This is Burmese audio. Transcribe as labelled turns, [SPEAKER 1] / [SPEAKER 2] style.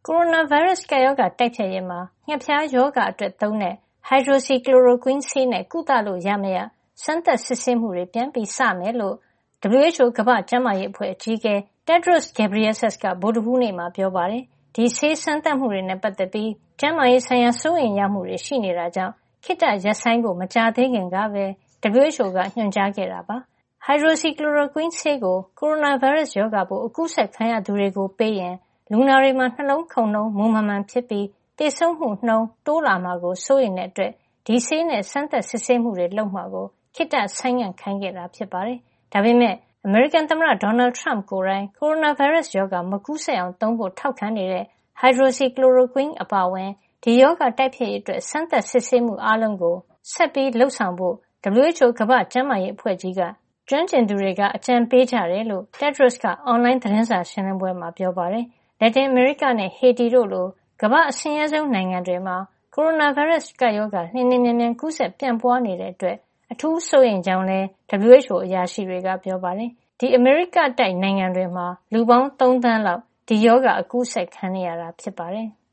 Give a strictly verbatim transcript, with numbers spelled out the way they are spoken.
[SPEAKER 1] ကိုရိုနာဗိုင်းရပ်စ်ကပ်ရောဂါတိုက်ဖျက်ရေးမှာငှက်ဖျားရောဂါအတွက်သုံးတဲ့ hydroxychloroquine ဆေးနဲ့ကုသလို့ရမရစမ်းသပ်စစ်ဆေးမှုတွေပြန်ပြီးစမယ်လို့ W H O ကမ္ဘာ့ကျန်းမာရေးအဖွဲ့အကြီးအကဲ Tedros Adhanom Ghebreyesus ကဗုဒ္ဓဟူးနေ့မှာပြောပါတယ်။ဒီဆေးစမ်းသပ်မှုတွေနဲ့ပတ်သက်ပြီးကျန်းမာရေးဆိုင်ရာစိုးရိမ်ရမှုတွေရှိနေတာကြောင့်ခေတ္တရပ်ဆိုင်းဖို့မကြာသေးခင်ကပဲ W H O ကညွှန်ကြားခဲ့တာပါ။ hydroxychloroquine ဆေးကိုကိုရိုနာဗိုင်းရပ်စ်ရောဂါပိုးအကူးစက်ခံရသူတွေကိုပေးရင်လူနာတွေမှာနှလုံးခုန်နှုန်းမူမမှန်ဖြစ်ပြီးသေဆုံးမှုနှုန်းတိုးလာမှာကိုစိုးရိမ်တဲ့အတွက်ဒီဆေးနဲ့စမ်းသပ်စစ်ဆေးမှုတွေလုပ်မှာကိုခေတ္တဆိုင်းငံ့ခိုင်းခဲ့တာဖြစ်ပါတယ်။ဒါပေမဲ့အမေရိကန်သမ္မတဒေါ်နယ်ထရမ့်ကိုယ်တိုင်ကိုရိုနာဗိုင်းရပ်စ်ရောဂါမကူးစက်အောင်သုံးဖို့ထောက်ခံနေတဲ့ hydroxychloroquine အပါအဝင်ဒီရောဂါတိုက်ဖျက်ရေးအတွက်စမ်းသပ်စစ်ဆေးမှုအားလုံးကိုဆက်ပြီးလုပ်ဆောင်ဖို့ W H O ကမ္ဘာ့ကျန်းမာရေးအဖွဲ့ကြီးကကျွမ်းကျင်သူတွေကအကြံပေးကြတယ်လို့ Tedros ကအွန်လိုင်းသတင်းစာရှင်းလင်းပွဲမှာပြောပါတယ်။လက်တင်အမေရိကနဲ့ဟေတီတို့လိုကမ္ဘာ့အဆင်းရဲဆုံးနိုင်ငံတွေမှာကိုရိုနာဗိုင်းရပ်စ်ကပ်ရောဂါလျင်လျင်မြန်မြန်ကူးစက်ပြန့်ပွားနေတဲ့အတွက်အထူးစိုးရိမ်ကြောင်းလည်း W H O အရာရှိတွေကပြောပါတယ်။ဒီအမေရိကတိုက်နိုင်ငံတွေမှာလူပေါင်းသုံးသန်းလောက်ဒီရောဂါအကူးစက်ခံနေရတာဖြစ်ပါတယ်။